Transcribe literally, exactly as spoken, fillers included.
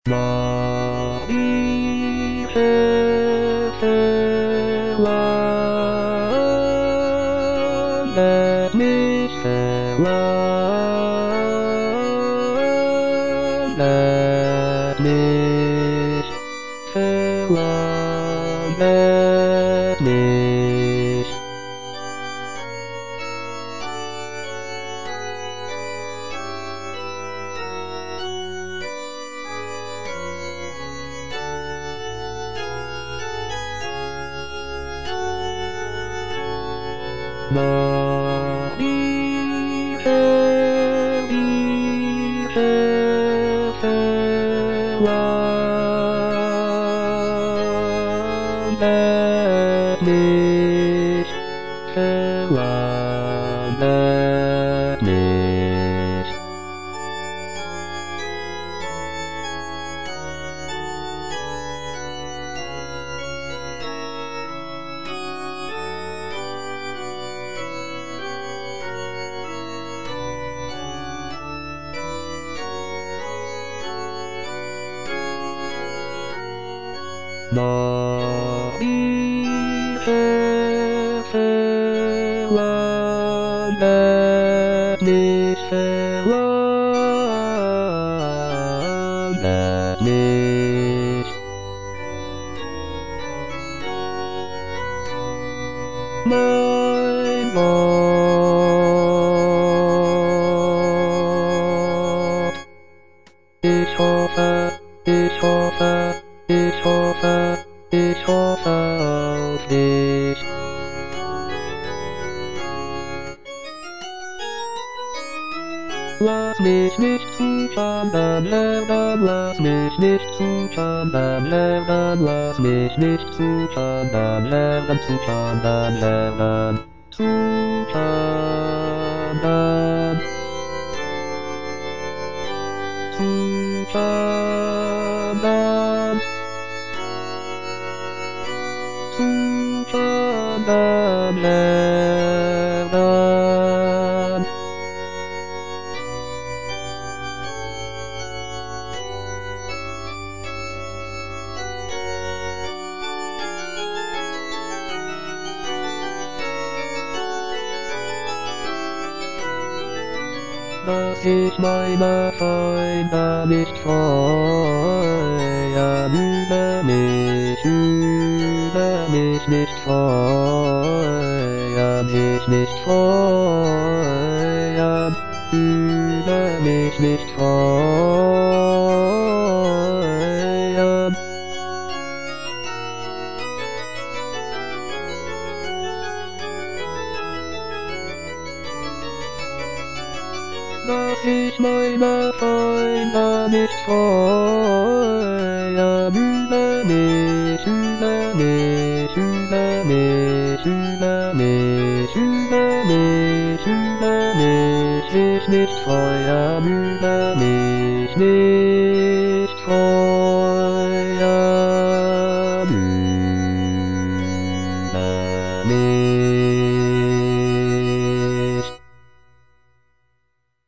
Let me farewell, let me farewell, let me Ma mi fe mi fe farewell, let me farewell, let me Ma mi fe farewell, let me farewell, let me my Lord. Ich hoffe, ich hoffe, ich hoffe, ich hoffe auf dich. Lass mich nicht zu Schanden lernen, lass mich nicht zu Schanden lernen, lass mich nicht zu Schanden lernen, zu Schanden lernen, zu Schanden, zu Schanden, zu Schanden lernen. Dass ich meine Feinde nicht freuen, über mich, über mich nicht freuen, sich nicht freuen, über mich nicht freuen. Dass ich meine Feinde nicht freuen, über mich, über mich, über mich, über mich, über mich, über mich, ich nicht freuen, über mich nicht freuen.